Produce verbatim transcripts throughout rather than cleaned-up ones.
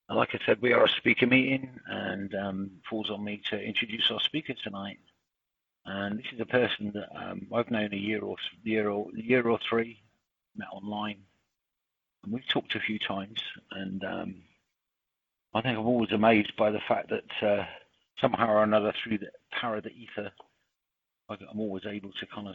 Like I said, we are a speaker meeting, and um, falls on me to introduce our speaker tonight. And this is a person that um, I've known a year or year or year or three, met online, and we've talked a few times. And um, I think I'm always amazed by the fact that uh, somehow or another, through the power of the ether, I'm always able to kind of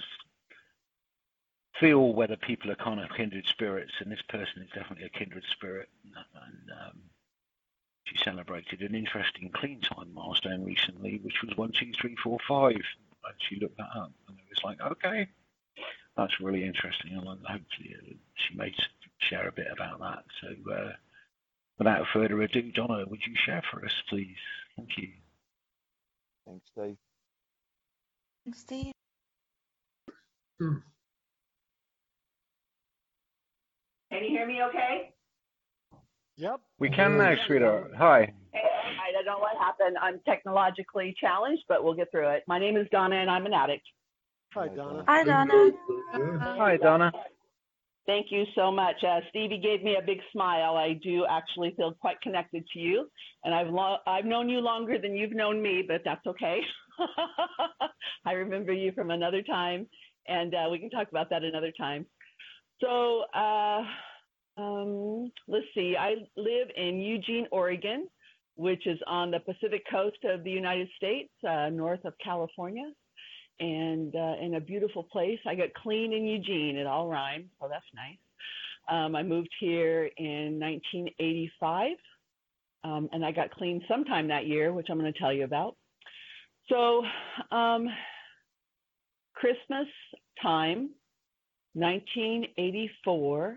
feel whether people are kind of kindred spirits, and this person is definitely a kindred spirit. And um, she celebrated an interesting clean time milestone recently, which was one, two, three, four, five. And she looked that up, and it was like, okay, that's really interesting. And hopefully, uh, she may share a bit about that. So, uh, without further ado, Donna, would you share for us, please? Thank you. Thanks, Steve. Thanks, Steve. Hmm. Can you hear me okay? Yep. We can now, sweetheart. Hi. Hey, I don't know what happened. I'm technologically challenged, but we'll get through it. My name is Donna, and I'm an addict. Hi, Donna. Hi, Donna. Hi, Donna. Thank you so much. Uh, Stevie gave me a big smile. I do actually feel quite connected to you, and I've lo- I've known you longer than you've known me, but that's okay. I remember you from another time, and uh, we can talk about that another time. So uh, um, let's see. I live in Eugene, Oregon, which is on the Pacific coast of the United States, uh, north of California, and uh, in a beautiful place. I got clean in Eugene. It all rhymes, so that's nice. Um, I moved here in nineteen eighty-five, um, and I got clean sometime that year, which I'm going to tell you about. So um, Christmas time, nineteen eighty-four,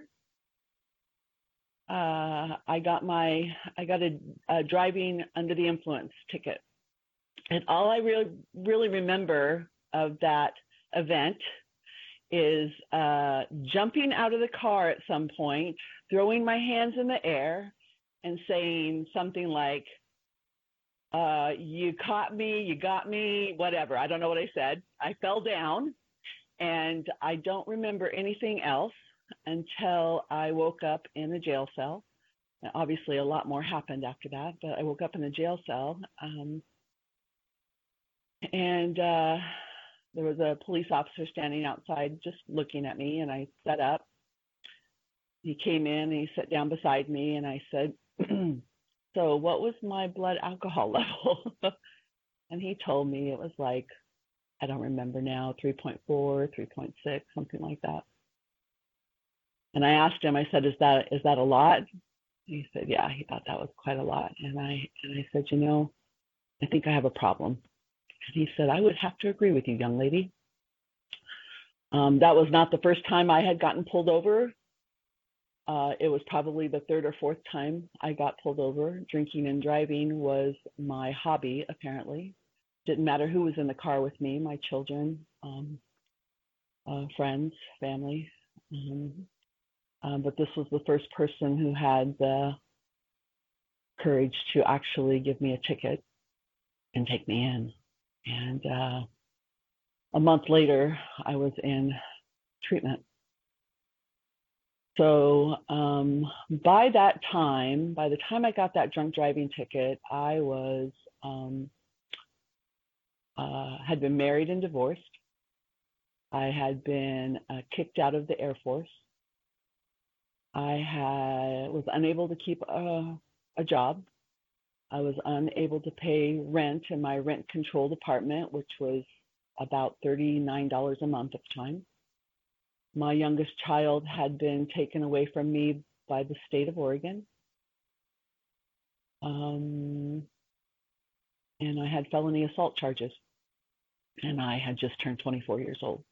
uh, I got my, I got a, a driving under the influence ticket. And all I really, really remember of that event is uh, jumping out of the car at some point, throwing my hands in the air and saying something like, uh, you caught me, you got me, whatever. I don't know what I said. I fell down, and I don't remember anything else until I woke up in a jail cell. And obviously, a lot more happened after that, but I woke up in a jail cell. Um, and uh, there was a police officer standing outside just looking at me, and I sat up. He came in and he sat down beside me, and I said, so what was my blood alcohol level? And he told me it was like, I don't remember now, three point four, three point six, something like that. And I asked him, I said, is that is that a lot? He said, yeah, he thought that was quite a lot. And I and I said, you know, I think I have a problem. And he said, I would have to agree with you, young lady. Um, that was not the first time I had gotten pulled over. Uh, it was probably the third or fourth time I got pulled over. Drinking and driving was my hobby, apparently. Didn't matter who was in the car with me, my children, um, uh, friends, family. Um, um, but this was the first person who had the courage to actually give me a ticket and take me in. And uh, a month later, I was in treatment. So um, by that time, by the time I got that drunk driving ticket, I was um, uh, had been married and divorced. I had been uh, kicked out of the Air Force. I had was unable to keep a, a job. I was unable to pay rent in my rent-controlled apartment, which was about thirty-nine dollars a month at the time. My youngest child had been taken away from me by the state of Oregon. Um, and I had felony assault charges. And I had just turned twenty-four years old.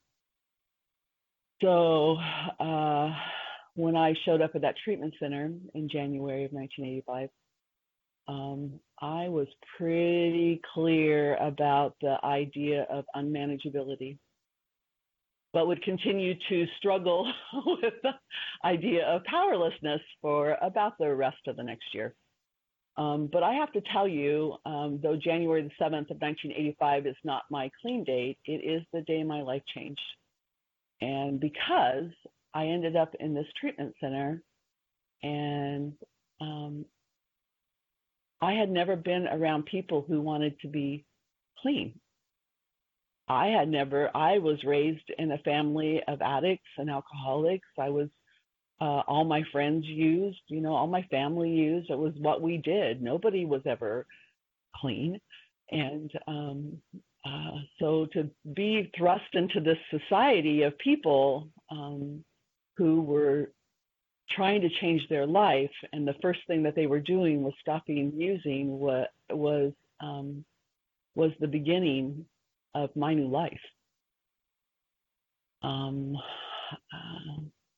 So uh, when I showed up at that treatment center in January of nineteen eighty-five, um, I was pretty clear about the idea of unmanageability, but would continue to struggle with the idea of powerlessness for about the rest of the next year. Um, but I have to tell you, um, though January the seventh of nineteen eighty-five is not my clean date, it is the day my life changed. And because I ended up in this treatment center, and um, I had never been around people who wanted to be clean. I had never, I was raised in a family of addicts and alcoholics. I was, uh, all my friends used, you know, all my family used. It was what we did. Nobody was ever clean. And um, uh, so to be thrust into this society of people um, who were trying to change their life, and the first thing that they were doing was stopping using, what was um, was the beginning of my new life. Um, uh,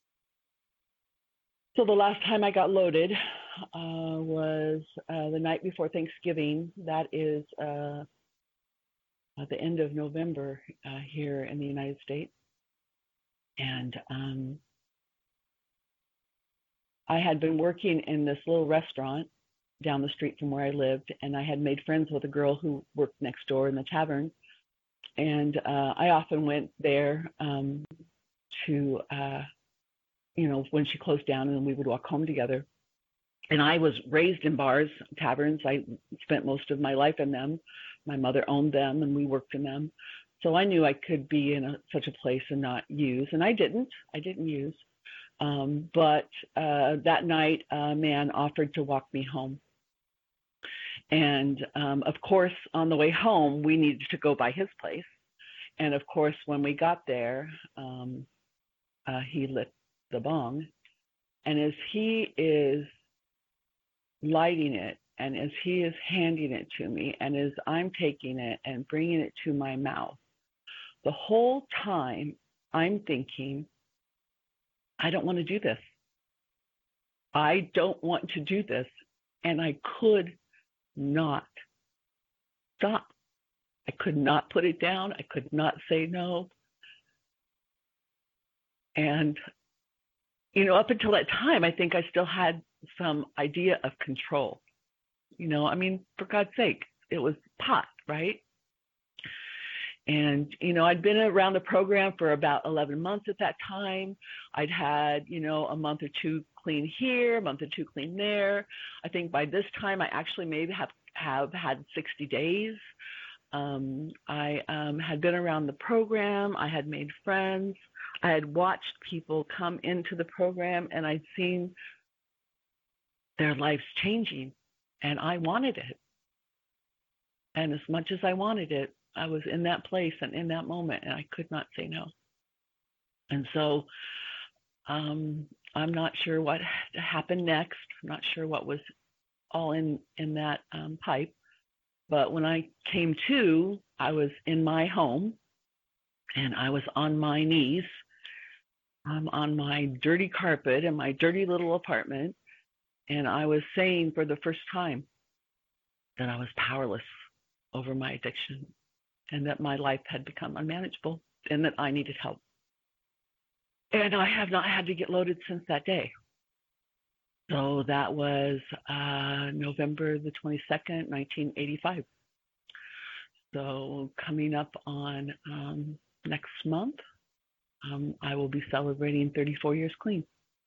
so the last time I got loaded uh, was uh, the night before Thanksgiving. That is uh, at the end of November uh, here in the United States. And um, I had been working in this little restaurant down the street from where I lived, and I had made friends with a girl who worked next door in the tavern. And uh, I often went there um, to, uh, you know, when she closed down, and we would walk home together. And I was raised in bars, taverns. I spent most of my life in them. My mother owned them, and we worked in them. So I knew I could be in a, such a place and not use. And I didn't. I didn't use. Um, but uh, that night, a man offered to walk me home. And um, of course, on the way home, we needed to go by his place. And of course, when we got there, um, uh, he lit the bong. And as he is lighting it, and as he is handing it to me, and as I'm taking it and bringing it to my mouth, the whole time I'm thinking, I don't want to do this. I don't want to do this. And I could not stop. I could not put it down. I could not say no. And, you know, up until that time, I think I still had some idea of control. You know, I mean, for God's sake, it was pot, right? And, you know, I'd been around the program for about eleven months at that time. I'd had, you know, a month or two clean here, a month or two clean there. I think by this time I actually maybe have, have had sixty days. Um, I um, had been around the program. I had made friends. I had watched people come into the program, and I'd seen their lives changing, and I wanted it. And as much as I wanted it, I was in that place and in that moment, and I could not say no. And so um, I'm not sure what happened next. I'm not sure what was all in, in that um, pipe. But when I came to, I was in my home, and I was on my knees um, on my dirty carpet in my dirty little apartment, and I was saying for the first time that I was powerless over my addiction, and that my life had become unmanageable, and that I needed help. And I have not had to get loaded since that day. So that was uh, November the twenty-second, nineteen eighty-five. So coming up on um, next month, um, I will be celebrating thirty-four years clean.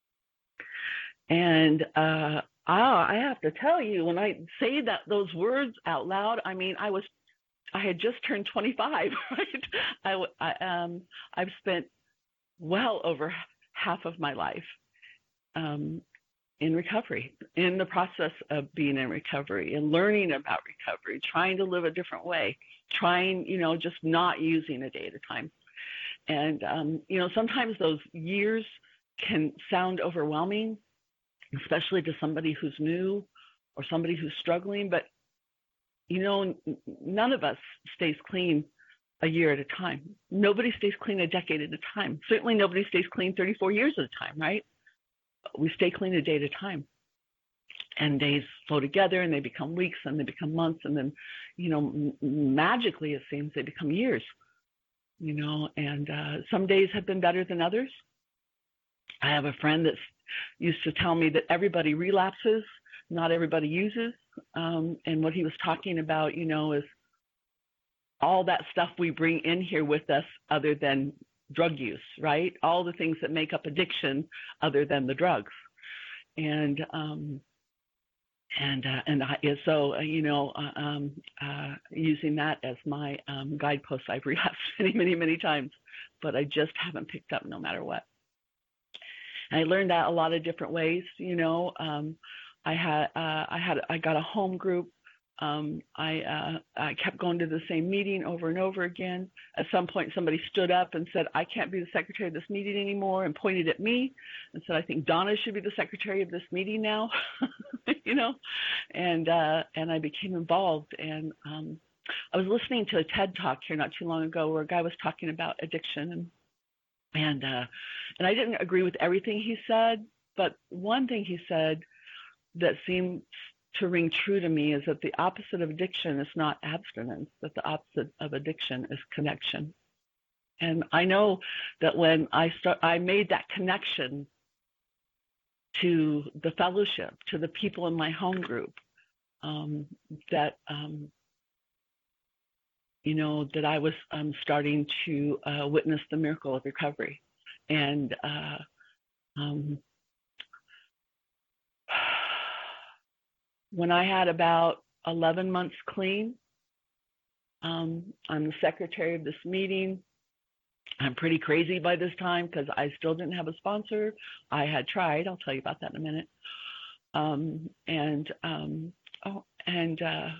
And uh, ah, I have to tell you, when I say that those words out loud, I mean, I was, I had just turned twenty-five, right? I, I, um, I've spent well over half of my life um, in recovery, in the process of being in recovery and learning about recovery, trying to live a different way, trying, you know, just not using a day at a time. And, um, you know, sometimes those years can sound overwhelming, especially to somebody who's new or somebody who's struggling. But, you know, none of us stays clean a year at a time. Nobody stays clean a decade at a time. Certainly nobody stays clean thirty-four years at a time, right? We stay clean a day at a time. And days flow together, and they become weeks, and they become months, and then, you know, m- magically it seems they become years, you know, and uh, some days have been better than others. I have a friend that used to tell me that everybody relapses, not everybody uses. Um, and what he was talking about, you know, is all that stuff we bring in here with us other than drug use, right? All the things that make up addiction other than the drugs. And um, and uh, and I, so uh, you know, uh, um, uh, using that as my um, guidepost, I've relapsed many, many, many times, but I just haven't picked up no matter what. And I learned that a lot of different ways. You know, um, I had uh, I had I got a home group. Um, I uh, I kept going to the same meeting over and over again. At some point, somebody stood up and said, "I can't be the secretary of this meeting anymore," and pointed at me and said, "I think Donna should be the secretary of this meeting now." You know, and uh, and I became involved. And um, I was listening to a TED Talk here not too long ago where a guy was talking about addiction, and and uh, and I didn't agree with everything he said, but one thing he said that seemed to ring true to me is that the opposite of addiction is not abstinence, that the opposite of addiction is connection. And I know that when I start, I made that connection to the fellowship, to the people in my home group, um, that, um, you know, that I was um, starting to uh, witness the miracle of recovery. And uh, um, when I had about eleven months clean, um, I'm the secretary of this meeting. I'm pretty crazy by this time because I still didn't have a sponsor. I had tried. I'll tell you about that in a minute. Um, and um, oh, and uh,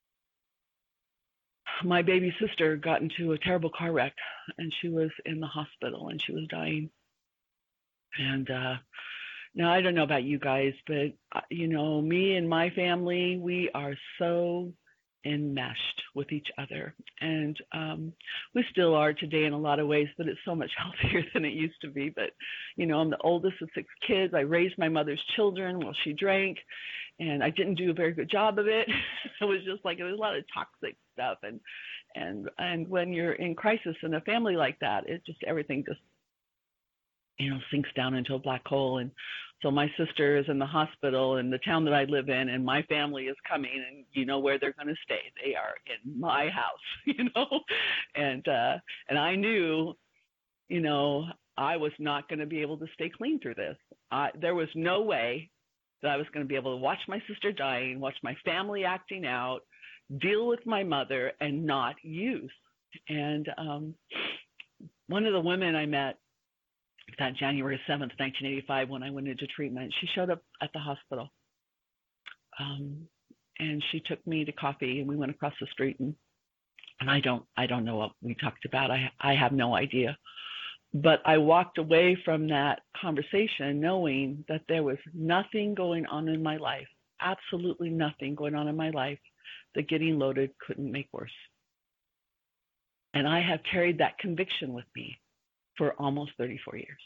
my baby sister got into a terrible car wreck, and she was in the hospital, and she was dying. And uh, now, I don't know about you guys, but, uh, you know, me and my family, we are so enmeshed with each other. And um, we still are today in a lot of ways, but it's so much healthier than it used to be. But, you know, I'm the oldest of six kids. I raised my mother's children while she drank, and I didn't do a very good job of it. It was just like, it was a lot of toxic stuff. And, and, and when you're in crisis in a family like that, it just, everything just, you know, sinks down into a black hole. And so my sister is in the hospital in the town that I live in, and my family is coming, and you know where they're going to stay. They are in my house, you know, and uh, and I knew, you know, I was not going to be able to stay clean through this. I, there was no way that I was going to be able to watch my sister dying, watch my family acting out, deal with my mother, and not use. And um, one of the women I met that January seventh, nineteen eighty-five, when I went into treatment, she showed up at the hospital. Um, and she took me to coffee, and we went across the street, and, and I don't, I don't know what we talked about. I, I have no idea, but I walked away from that conversation knowing that there was nothing going on in my life, absolutely nothing going on in my life that getting loaded couldn't make worse. And I have carried that conviction with me for almost thirty-four years.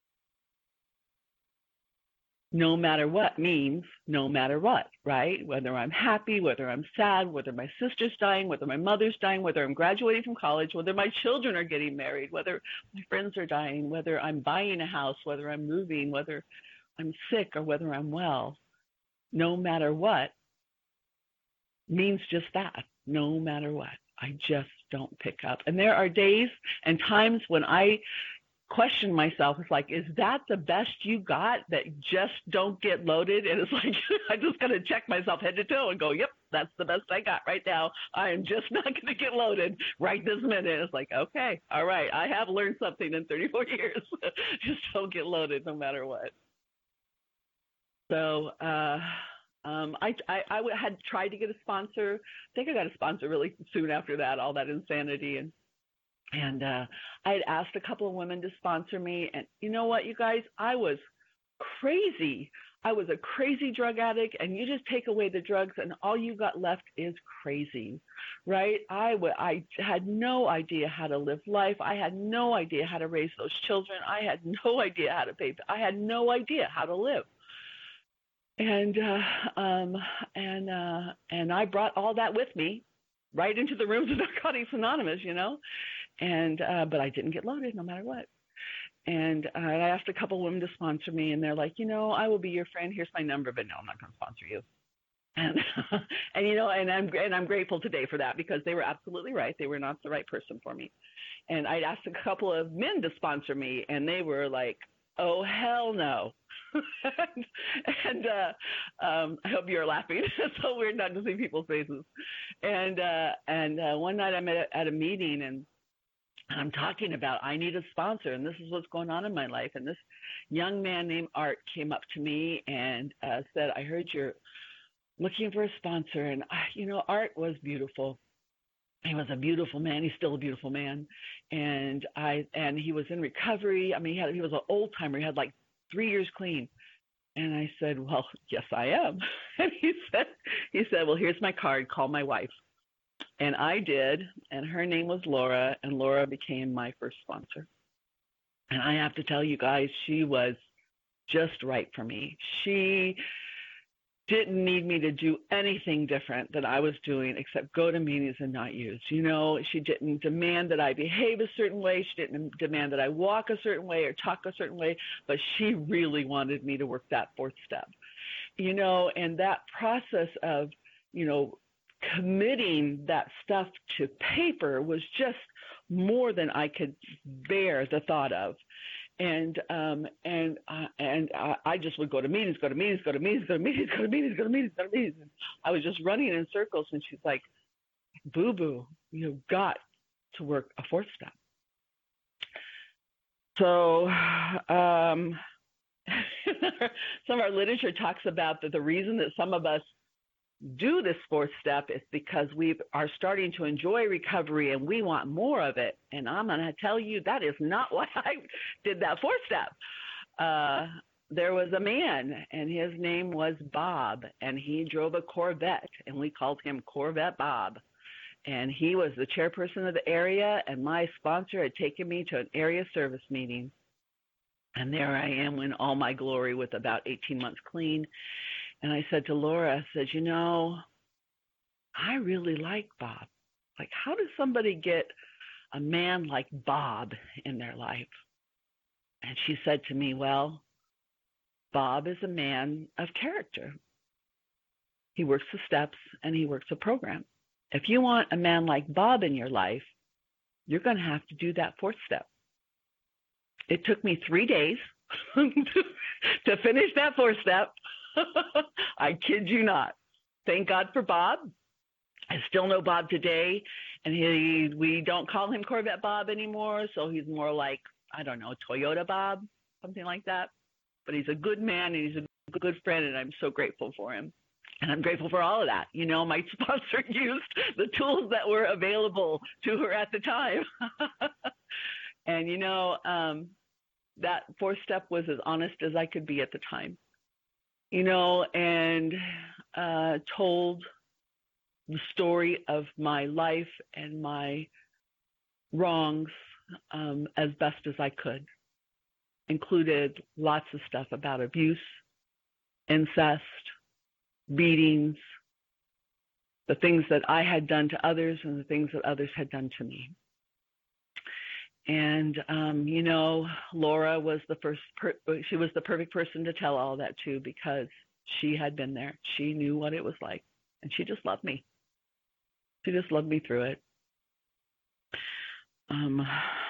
No matter what means no matter what, right? Whether I'm happy, whether I'm sad, whether my sister's dying, whether my mother's dying, whether I'm graduating from college, whether my children are getting married, whether my friends are dying, whether I'm buying a house, whether I'm moving, whether I'm sick or whether I'm well, no matter what means just that, no matter what. I just don't pick up. And there are days and times when I question myself. It's like, is that the best you got, that just don't get loaded? And it's like, I just got to check myself head to toe and go, yep, that's the best I got right now. I am just not going to get loaded right this minute. It's like, okay, all right. I have learned something in thirty-four years. Just don't get loaded no matter what. So, uh, Um, I, I, I had tried to get a sponsor. I think I got a sponsor really soon after that, all that insanity. And, and uh, I had asked a couple of women to sponsor me. And you know what, you guys, I was crazy. I was a crazy drug addict, and you just take away the drugs and all you got left is crazy, right? I, w- I had no idea how to live life. I had no idea how to raise those children. I had no idea how to pay. I had no idea how to live. And uh, um, and uh, and I brought all that with me, right into the rooms of Narcotics Anonymous, you know. And uh, but I didn't get loaded no matter what. And uh, I asked a couple of women to sponsor me, and they're like, you know, I will be your friend. Here's my number, but no, I'm not going to sponsor you. And and you know, and I'm and I'm grateful today for that, because they were absolutely right. They were not the right person for me. And I asked a couple of men to sponsor me, and they were like, oh hell no. and and uh, um, I hope you're laughing. It's so weird not to see people's faces. And uh, and uh, one night I'm at a, at a meeting and I'm talking about I need a sponsor and this is what's going on in my life. And this young man named Art came up to me and uh, said, I heard you're looking for a sponsor. And, uh, you know, Art was beautiful. He was a beautiful man. He's still a beautiful man. And I and he was in recovery. I mean, he, had, he was an old timer. He had like three years clean. And I said, well, yes, I am. And he said, he said, well, here's my card. Call my wife. And I did. And her name was Laura. And Laura became my first sponsor. And I have to tell you guys, she was just right for me. She didn't need me to do anything different than I was doing except go to meetings and not use. You know, she didn't demand that I behave a certain way. She didn't demand that I walk a certain way or talk a certain way, but she really wanted me to work that fourth step. You know, and that process of, you know, committing that stuff to paper was just more than I could bear the thought of. And um and uh, and uh, I just would go to meetings, go to meetings, go to meetings, go to meetings, go to meetings, go to meetings, go to meetings. And I was just running in circles. And she's like, "Boo boo, you've got to work a fourth step." So, um, some of our literature talks about that the reason that some of us do this fourth step is because we are starting to enjoy recovery and we want more of it. And I'm going to tell you that is not why I did that fourth step. Uh, there was a man and his name was Bob, and he drove a Corvette and we called him Corvette Bob. And he was the chairperson of the area, and my sponsor had taken me to an area service meeting. And there I am in all my glory with about eighteen months clean. And I said to Laura, I said, you know, I really like Bob. Like, how does somebody get a man like Bob in their life? And she said to me, well, Bob is a man of character. He works the steps and he works a program. If you want a man like Bob in your life, you're going to have to do that fourth step. It took me three days to finish that fourth step. I kid you not. Thank God for Bob. I still know Bob today, and he we don't call him Corvette Bob anymore, so he's more like, I don't know, Toyota Bob, something like that. But he's a good man, and he's a good friend, and I'm so grateful for him. And I'm grateful for all of that. You know, my sponsor used the tools that were available to her at the time. And, you know, um, that fourth step was as honest as I could be at the time. You know, and uh, told the story of my life and my wrongs um, as best as I could. Included lots of stuff about abuse, incest, beatings, the things that I had done to others and the things that others had done to me. And, um, you know, Laura was the first, per- she was the perfect person to tell all that to, because she had been there. She knew what it was like, and she just loved me. She just loved me through it. Um,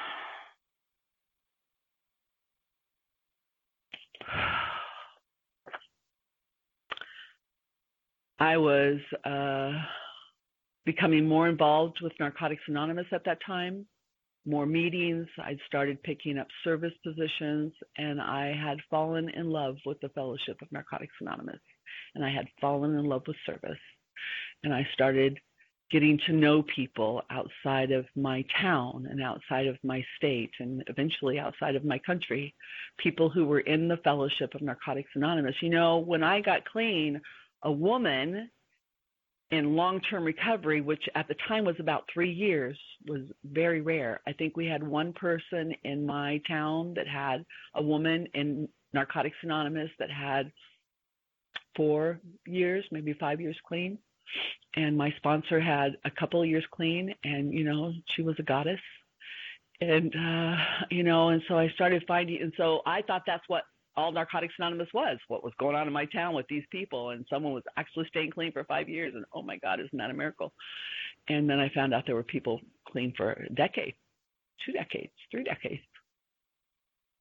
I was uh, becoming more involved with Narcotics Anonymous at that time. More meetings. I'd started picking up service positions, and I had fallen in love with the Fellowship of Narcotics Anonymous, and I had fallen in love with service. And I started getting to know people outside of my town and outside of my state and eventually outside of my country, people who were in the Fellowship of Narcotics Anonymous. You know, when I got clean, a woman in long-term recovery, which at the time was about three years, was very rare. I think we had one person in my town that had a woman in Narcotics Anonymous that had four years, maybe five years clean. And my sponsor had a couple of years clean, and, you know, she was a goddess. And, uh, you know, and so I started finding, and so I thought that's what all Narcotics Anonymous was, what was going on in my town with these people. And someone was actually staying clean for five years. And, oh, my God, isn't that a miracle? And then I found out there were people clean for a decade, two decades, three decades.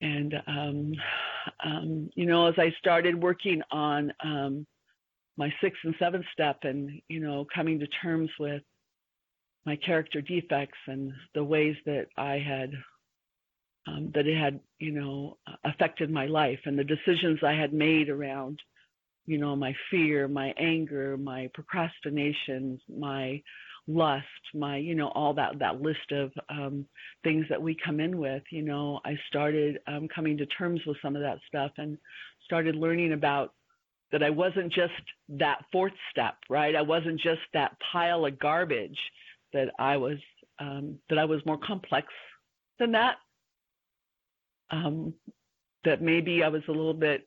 And, um, um, you know, as I started working on um, my sixth and seventh step and, you know, coming to terms with my character defects and the ways that I had, um, that it had, you know, affected my life and the decisions I had made around, you know, my fear, my anger, my procrastinations, my lust, my, you know, all that, that list of um, things that we come in with, you know, I started um, coming to terms with some of that stuff and started learning about that I wasn't just that fourth step, right? I wasn't just that pile of garbage, that I was, um, that I was more complex than that. Um, that maybe I was a little bit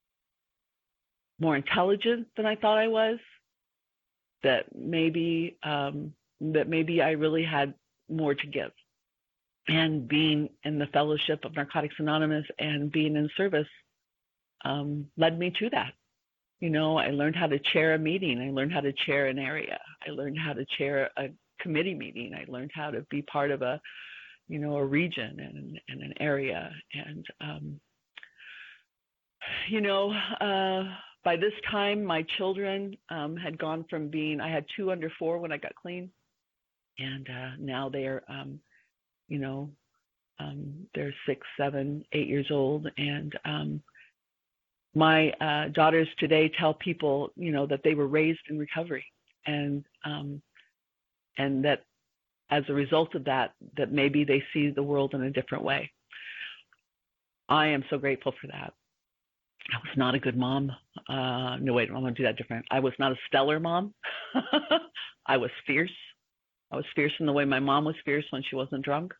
more intelligent than I thought I was, that maybe um, that maybe I really had more to give. And being in the fellowship of Narcotics Anonymous and being in service um, led me to that. You know, I learned how to chair a meeting. I learned how to chair an area. I learned how to chair a committee meeting. I learned how to be part of a, you know, a region and, and an area. And, um, you know, uh, by this time, my children um, had gone from being, I had two under four when I got clean. And uh, now they're, um, you know, um, they're six, seven, eight years old. And um, my uh, daughters today tell people, you know, that they were raised in recovery. And, um, and that as a result of that, that maybe they see the world in a different way. I am so grateful for that. I was not a good mom. Uh, no, wait, I'm going to do that different. I was not a stellar mom. I was fierce. I was fierce in the way my mom was fierce when she wasn't drunk.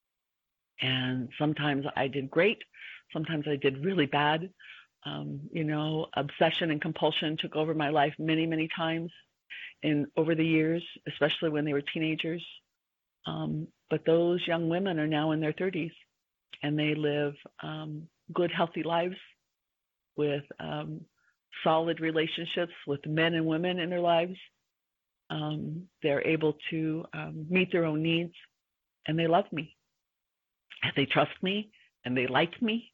And sometimes I did great. Sometimes I did really bad. Um, you know, obsession and compulsion took over my life many, many times in over the years, especially when they were teenagers. Um, but those young women are now in their thirties, and they live um, good, healthy lives with um, solid relationships with men and women in their lives. Um, they're able to um, meet their own needs, and they love me, and they trust me, and they like me.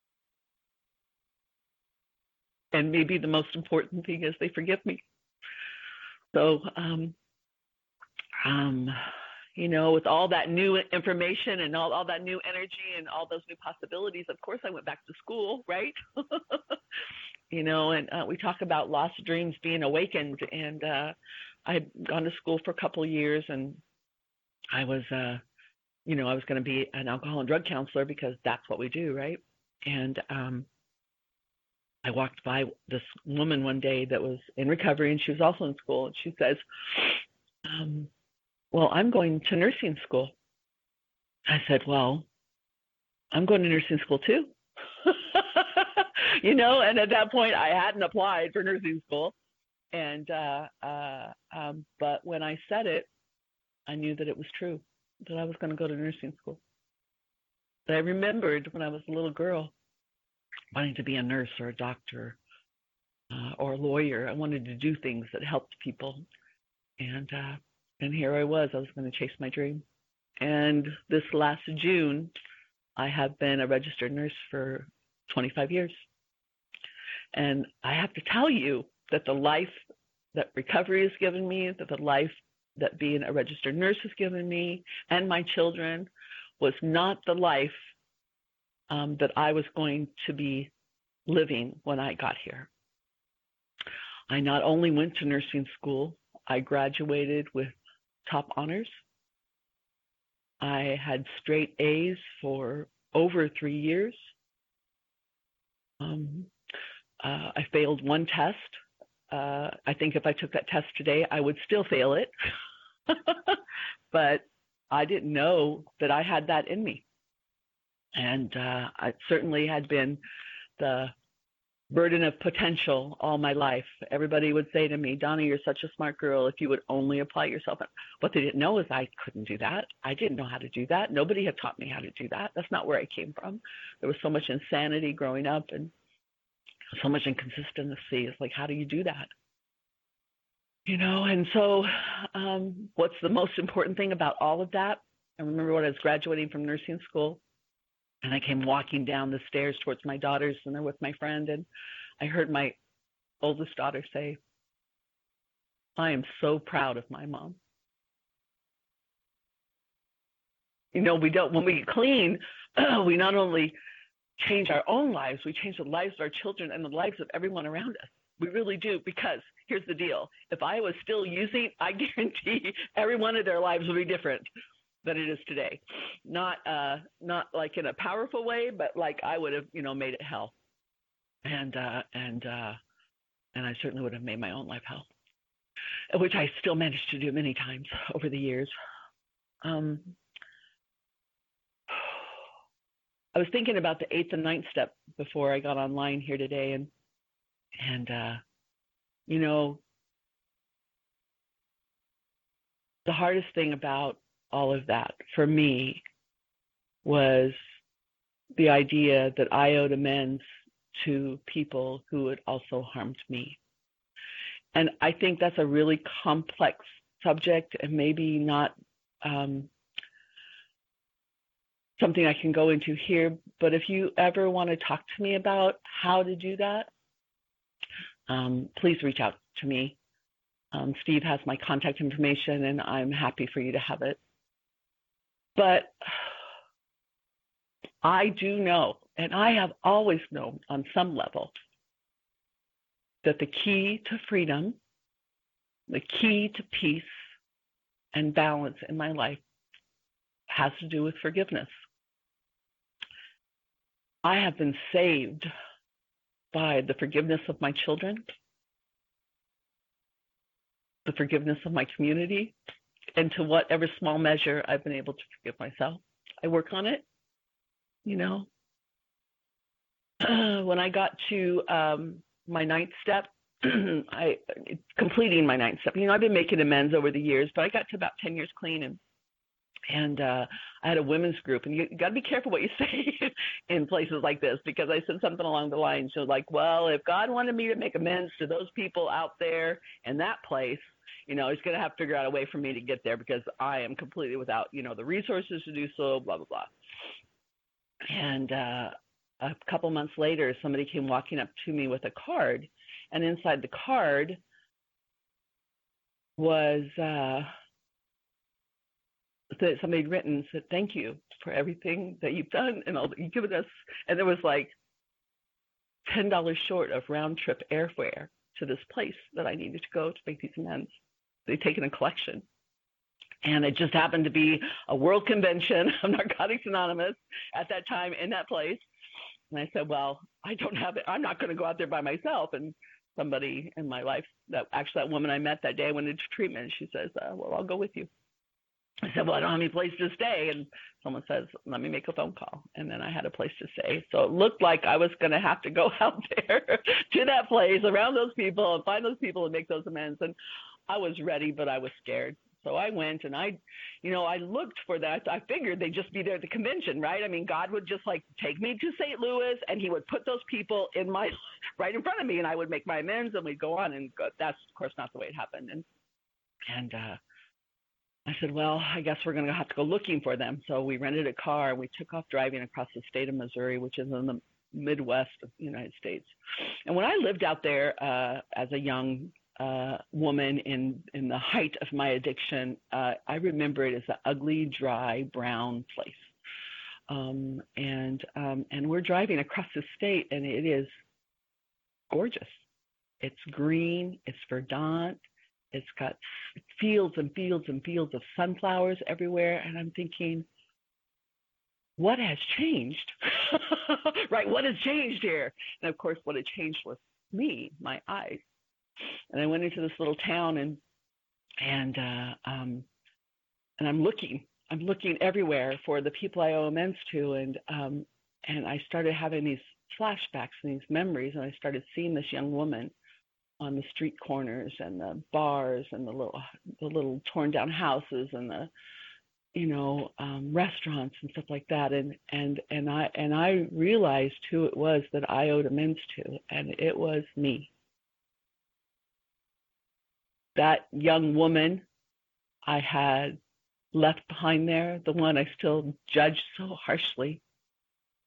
And maybe the most important thing is they forgive me. So, um, um, you know, with all that new information and all, all that new energy and all those new possibilities, of course I went back to school, right? You know, and uh, we talk about lost dreams being awakened. And uh, I had gone to school for a couple of years, and I was, uh, you know, I was going to be an alcohol and drug counselor because that's what we do, right? And um, I walked by this woman one day that was in recovery, and she was also in school. And she says, um, well, I'm going to nursing school. I said, well, I'm going to nursing school too. You know, and at that point I hadn't applied for nursing school. And, uh, uh, um, but when I said it, I knew that it was true, that I was going to go to nursing school. But I remembered when I was a little girl wanting to be a nurse or a doctor uh, or a lawyer. I wanted to do things that helped people. And, uh, and here I was, I was going to chase my dream. And this last June, I have been a registered nurse for twenty-five years. And I have to tell you that the life that recovery has given me, that the life that being a registered nurse has given me and my children was not the life um, that I was going to be living when I got here. I not only went to nursing school, I graduated with top honors. I had straight A's for over three years. Um, uh, I failed one test. Uh, I think if I took that test today, I would still fail it. But I didn't know that I had that in me. And uh, it certainly had been the burden of potential all my life. Everybody would say to me, Donna, you're such a smart girl if you would only apply yourself. What they didn't know is I couldn't do that. I didn't know how to do that. Nobody had taught me how to do that. That's not where I came from. There was so much insanity growing up and so much inconsistency. It's like, how do you do that? You know, and so um, what's the most important thing about all of that? I remember when I was graduating from nursing school, And I came walking down the stairs towards my daughters, and they're with my friend, and I heard my oldest daughter say, "I am so proud of my mom." You know, we don't, when we get clean, we not only change our own lives, we change the lives of our children and the lives of everyone around us. We really do, because here's the deal. If I was still using, I guarantee every one of their lives would be different than it is today. Not uh, not like in a powerful way, but like I would have, you know, made it hell. And uh, and uh, and I certainly would have made my own life hell, which I still managed to do many times over the years. Um, I was thinking about the eighth and ninth step before I got online here today, and and uh, you know, the hardest thing about all of that for me was the idea that I owed amends to people who had also harmed me. And I think that's a really complex subject, and maybe not um, something I can go into here, but if you ever want to talk to me about how to do that, um, please reach out to me. Um, Steve has my contact information, and I'm happy for you to have it. But I do know, and I have always known on some level, that the key to freedom, the key to peace and balance in my life has to do with forgiveness. I have been saved by the forgiveness of my children, the forgiveness of my community, and to whatever small measure I've been able to forgive myself. I work on it, you know. When I got to um, my ninth step, I completing my ninth step, you know, I've been making amends over the years, but I got to about ten years clean, and and uh, I had a women's group, and you got to be careful what you say in places like this, because I said something along the lines, so like, well, if God wanted me to make amends to those people out there in that place, you know, he's going to have to figure out a way for me to get there, because I am completely without, you know, the resources to do so, blah, blah, blah. And uh, a couple months later, somebody came walking up to me with a card, and inside the card was uh, that somebody had written, said, "Thank you for everything that you've done and all that you've given us." And there was like ten dollars short of round trip airfare to this place that I needed to go to make these amends. They'd taken a collection. And it just happened to be a world convention of Narcotics Anonymous at that time in that place. And I said, well, I don't have it. I'm not going to go out there by myself. And somebody in my life, that actually that woman I met that day, I went into treatment. She says, uh, well, I'll go with you. I said, well, I don't have any place to stay. And someone says, let me make a phone call. And then I had a place to stay. So it looked like I was going to have to go out there to that place around those people and find those people and make those amends. And I was ready, but I was scared. So I went and I, you know, I looked for that. I figured they'd just be there at the convention, right? I mean, God would just like take me to Saint Louis, and he would put those people in my, right in front of me, and I would make my amends, and we'd go on. And go, that's, of course, not the way it happened. And, and, uh, I said, well, I guess we're going to have to go looking for them. So we rented a car, and we took off driving across the state of Missouri, which is in the Midwest of the United States. And when I lived out there uh, as a young uh, woman in, in the height of my addiction, uh, I remember it as an ugly, dry, brown place. Um, and um, and we're driving across the state, and it is gorgeous. It's green. It's verdant. It's got fields and fields and fields of sunflowers everywhere. And I'm thinking, what has changed? Right? What has changed here? And of course, what had changed was me, my eyes. And I went into this little town, and and uh, um, and I'm looking. I'm looking everywhere for the people I owe amends to. And um, and I started having these flashbacks and these memories. And I started seeing this young woman on the street corners and the bars and the little the little torn down houses and the you know um, restaurants and stuff like that, and and and I and I realized who it was that I owed amends to, and it was me. That young woman I had left behind there, the one I still judged so harshly,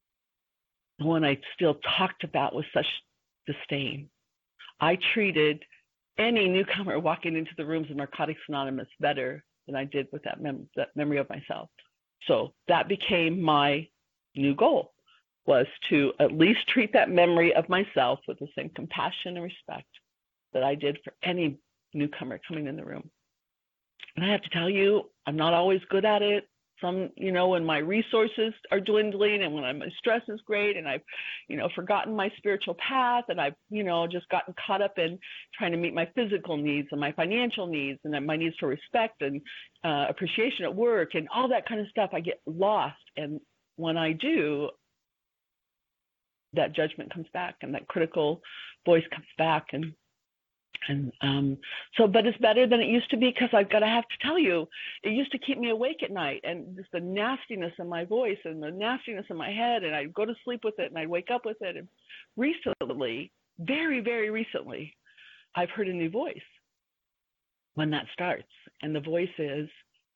the one I still talked about with such disdain. I treated any newcomer walking into the rooms of Narcotics Anonymous better than I did with that, mem- that memory of myself. So that became my new goal, was to at least treat that memory of myself with the same compassion and respect that I did for any newcomer coming in the room. And I have to tell you, I'm not always good at it. Some, you know, when my resources are dwindling and when I'm, my stress is great and I've, you know, forgotten my spiritual path and I've, you know, just gotten caught up in trying to meet my physical needs and my financial needs and my needs for respect and uh, appreciation at work and all that kind of stuff, I get lost. And when I do, that judgment comes back and that critical voice comes back. And And um, so, but it's better than it used to be, because I've got to have to tell you, it used to keep me awake at night, and just the nastiness in my voice and the nastiness in my head, and I'd go to sleep with it and I'd wake up with it. And recently, very, very recently, I've heard a new voice when that starts. And the voice is,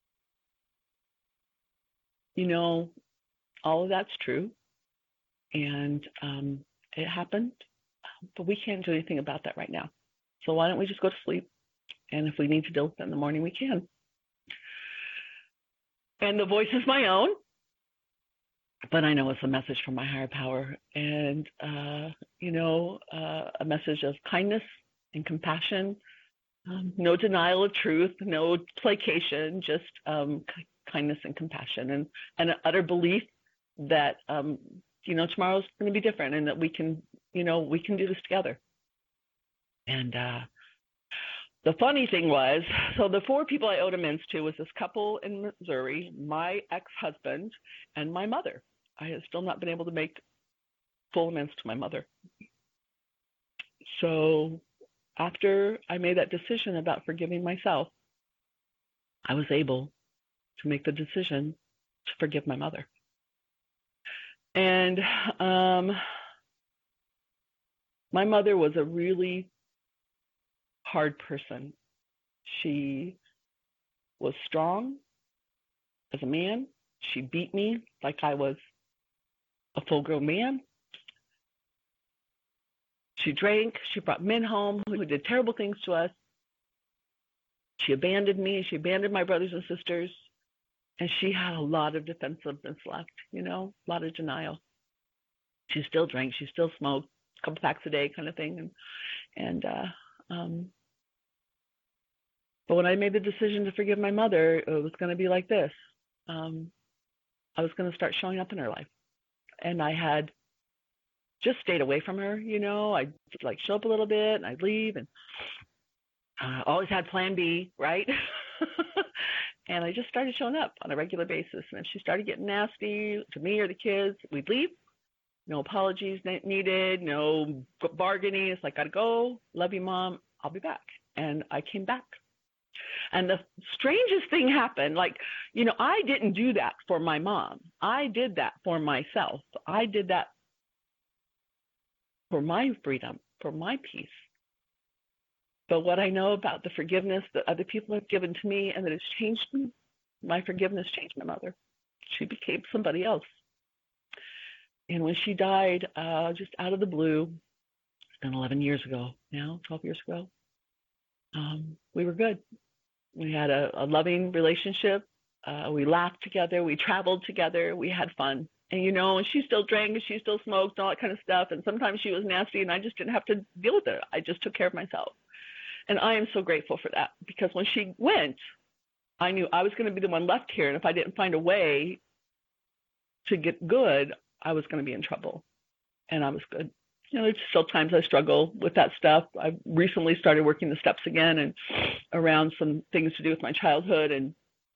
you know, all of that's true. And um, it happened, but we can't do anything about that right now. So why don't we just go to sleep? And if we need to deal with it in the morning, we can. And the voice is my own, but I know it's a message from my higher power. And, uh, you know, uh, a message of kindness and compassion, um, no denial of truth, no placation, just um, k- kindness and compassion, and, and an utter belief that, um, you know, tomorrow's going to be different and that we can, you know, we can do this together. And uh, the funny thing was, so the four people I owed amends to was this couple in Missouri, my ex-husband, and my mother. I have still not been able to make full amends to my mother. So after I made that decision about forgiving myself, I was able to make the decision to forgive my mother. And um, my mother was a really hard person. She was strong as a man. She beat me like I was a full-grown man. She drank. She brought men home who did terrible things to us. She abandoned me. She abandoned my brothers and sisters. And she had a lot of defensiveness left, you know, a lot of denial. She still drank. She still smoked, a couple packs a day kind of thing. And, and uh, um, but when I made the decision to forgive my mother, it was going to be like this. Um, I was going to start showing up in her life. And I had just stayed away from her, you know. I'd like show up a little bit and I'd leave, and uh, always had plan B, right? And I just started showing up on a regular basis. And if she started getting nasty to me or the kids, we'd leave. No apologies needed, no bargaining. It's like, gotta go. Love you, Mom. I'll be back. And I came back. And the strangest thing happened, like, you know, I didn't do that for my mom. I did that for myself. I did that for my freedom, for my peace. But what I know about the forgiveness that other people have given to me and that has changed me, my forgiveness changed my mother. She became somebody else. And when she died, uh, just out of the blue, it's been eleven years ago now, twelve years ago, um, we were good. We had a, a loving relationship. Uh, we laughed together. We traveled together. We had fun. And, you know, and she still drank and she still smoked and all that kind of stuff. And sometimes she was nasty and I just didn't have to deal with it. I just took care of myself. And I am so grateful for that, because when she went, I knew I was going to be the one left here. And if I didn't find a way to get good, I was going to be in trouble. And I was good. You know, there's still times I struggle with that stuff. I recently started working the steps again and around some things to do with my childhood. And,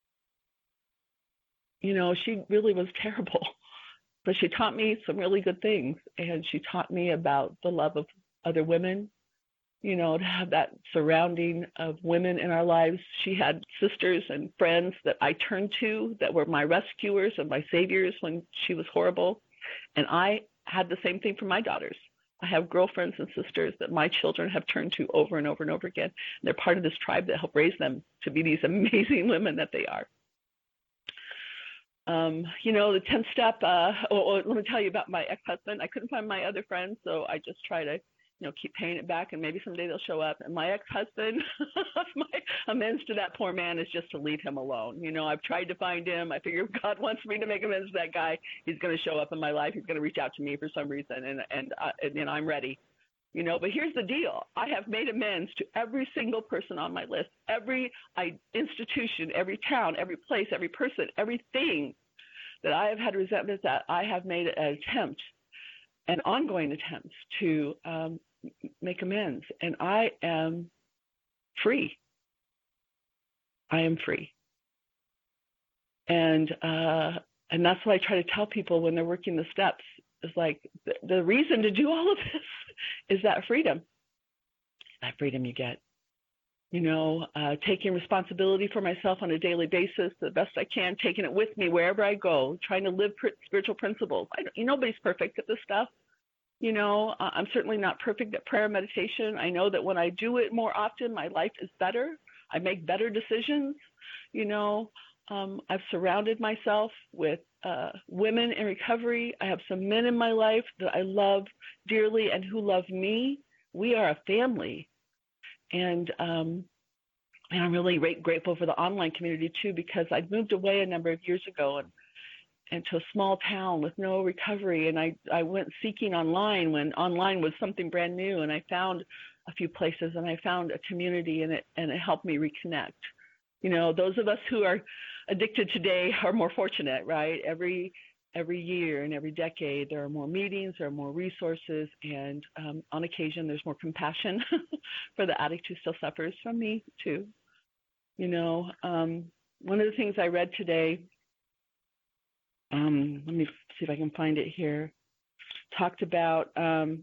you know, she really was terrible. But she taught me some really good things. And she taught me about the love of other women, you know, to have that surrounding of women in our lives. She had sisters and friends that I turned to that were my rescuers and my saviors when she was horrible. And I had the same thing for my daughters. I have girlfriends and sisters that my children have turned to over and over and over again. And they're part of this tribe that helped raise them to be these amazing women that they are. Um, you know, the tenth step, uh, or, or let me tell you about my ex-husband. I couldn't find my other friends, so I just try to, you know, keep paying it back, and maybe someday they'll show up. And my ex-husband, my amends to that poor man is just to leave him alone. You know, I've tried to find him. I figure if God wants me to make amends to that guy, he's going to show up in my life. He's going to reach out to me for some reason, and and uh, and you know, I'm ready. You know, but here's the deal. I have made amends to every single person on my list, every I, institution, every town, every place, every person, everything that I have had resentments at. I have made an attempt, an ongoing attempt to um, make amends, and I am free. I am free. And uh, and that's what I try to tell people when they're working the steps. Is like the, the reason to do all of this is that freedom, that freedom you get, you know, uh, taking responsibility for myself on a daily basis, the best I can, taking it with me wherever I go, trying to live pr- spiritual principles. I don't, you know, nobody's perfect at this stuff. You know, uh, I'm certainly not perfect at prayer and meditation. I know that when I do it more often, my life is better. I make better decisions. You know, um, I've surrounded myself with uh, women in recovery. I have some men in my life that I love dearly and who love me. We are a family. And, um, and I'm really great, grateful for the online community too, because I'd moved away a number of years ago and into a small town with no recovery. And I, I went seeking online when online was something brand new. And I found a few places and I found a community, and it, and it helped me reconnect. You know, those of us who are addicted today are more fortunate, right? Every every year and every decade, there are more meetings, there are more resources, and um, on occasion, there's more compassion for the addict who still suffers. From me, too. You know, um, one of the things I read today, um, let me see if I can find it here, talked about um,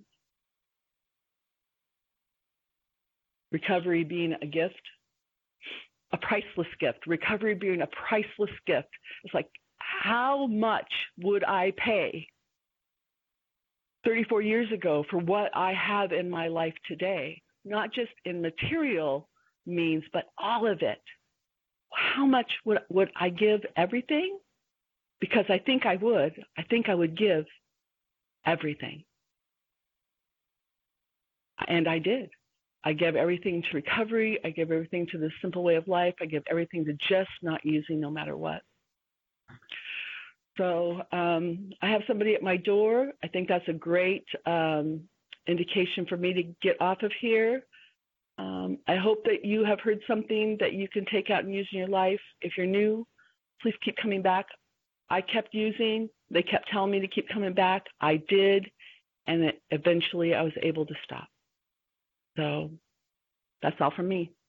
recovery being a gift. A priceless gift, recovery being a priceless gift. It's like, how much would I pay thirty-four years ago for what I have in my life today? Not just in material means, but all of it. How much would, would I give everything? Because I think I would. I think I would give everything. And I did. I gave everything to recovery. I gave everything to the simple way of life. I gave everything to just not using no matter what. So um, I have somebody at my door. I think that's a great um, indication for me to get off of here. Um, I hope that you have heard something that you can take out and use in your life. If you're new, please keep coming back. I kept using. They kept telling me to keep coming back. I did. And it, eventually I was able to stop. So that's all from me.